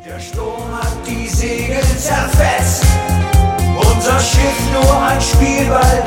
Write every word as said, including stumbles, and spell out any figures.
Der Sturm hat die Segel zerfetzt, unser Schiff nur ein Spielball